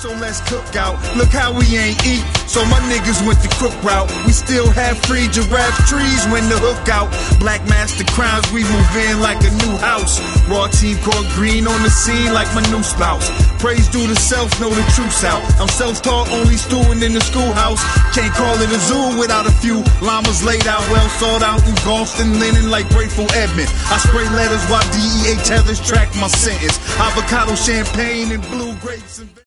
so let's cook out. Look how we ain't eat, so my niggas went the crook route. We still have free giraffe trees when the hook out. Black master crowns, we move in like a new house. Raw team called green on the scene like my new spouse. Praise due to self, know the truth's out. I'm self-taught, only student in the schoolhouse. Can't call it a zoo without a few llamas laid out, well sought out, engulfed in linen like Grateful Edmond. I spray letters while DEA tethers track my sentence. Avocado, champagne, and blue grapes.